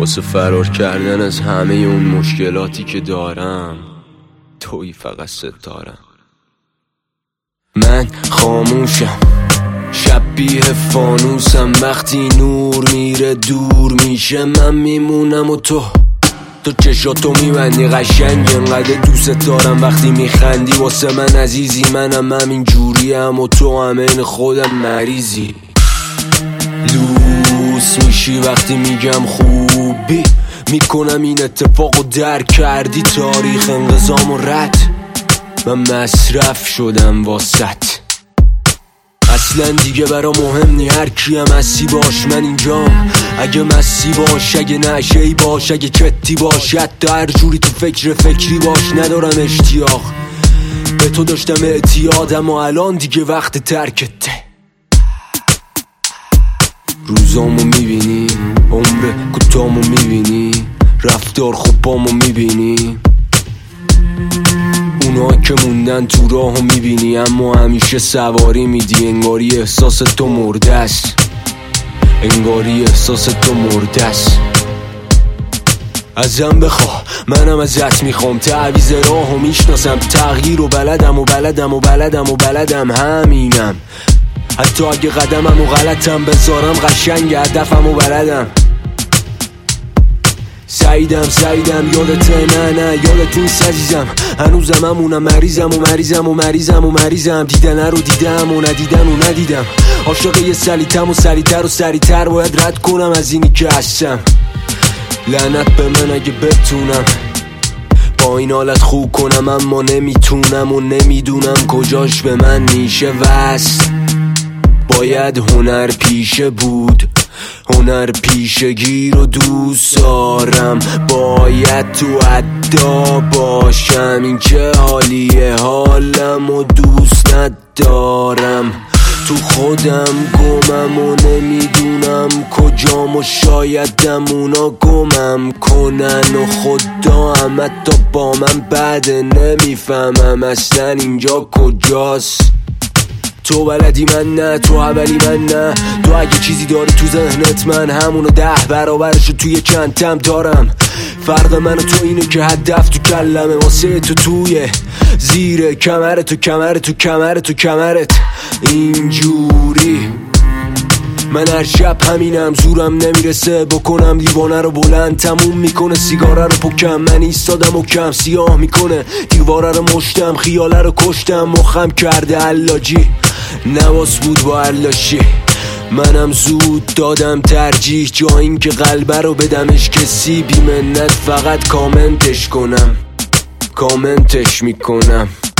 واسه فرار کردن از همه اون مشکلاتی که دارم تویی فقط ستارم. من خاموشم شبیه فانوسم، وقتی نور میره دور میشه من میمونم و تو چشاتو میبندی قشنگ، انقدر دوست دارم وقتی میخندی واسه من عزیزی. منم همین جوریم و تو هم این خودم مریضی. لوس میشی وقتی میگم خوبی، میکنم این اتفاقو درک کردی، تاریخ انقضامو رد، من مصرف شدم واسط. اصلا دیگه برا مهم نی هر کیم هستی باش، من اینجام. اگه مستی باش، اگه نشهی باش، اگه کتی باش، حتی هر جوری تو فکری باش. ندارم اشتیاق به تو، داشتم اعتیادم و الان دیگه وقت ترکته. روزامو میبینی، عمر کوتاهمو میبینی، رفتار خوبامو میبینی، اونا که موندن تو راهو میبینی، اما همیشه سواری میدی، انگاری احساس تو مرده است، انگاری احساس تو مرده است. ازم بخواه منم ازت میخوام، تعویض راهو میشناسم، تغییر و بلدم همینم. حتی اگه قدممو غلطم بذارم قشنگ، هدفمو بلدم. سعیدم یادته نه یادت نیست عزیزم، هنوزم همونم، مریضم. دیدن رو دیدم و ندیدم، عاشق یه سلیتم و سریعتر باید رد کنم از اینی که هستم. لعنت به من اگه بتونم با این حالت خوب کنم، اما نمیتونم و نمیدونم کجاش به من میشه وصل. باید هنر پیشه بود، هنر پیشگی رو دوست دارم، باید تو عدا باشم، این که حالیه حالم و دوست ندارم. تو خودم گمم و نمیدونم کجام و شایدم اونا گمم کنن و خدا هم حتی با من بده، نمیفهمم اصلا اینجا کجاست. تو بلدی من نه، تو اولی من نه، تو اگه چیزی داری تو ذهنت من همونو 10 برابرشو توی چندتم دارم. فرق من و تو اینه که هدف تو کلمه، واسه تو توی زیر کمرت اینجوری. من هر شب همینم، زورم نمیرسه بکنم دیوانه رو بلند، تموم میکنه سیگاره رو پکم، من ایستادم و کم سیاه میکنه دیواره رو مشتم، خیاله رو کشتم، مخم کرده علاجی، نواس بود با علاشی. منم زود دادم ترجیح، جا این که قلبه رو بدمش کسی بی منت، فقط کامنتش میکنم.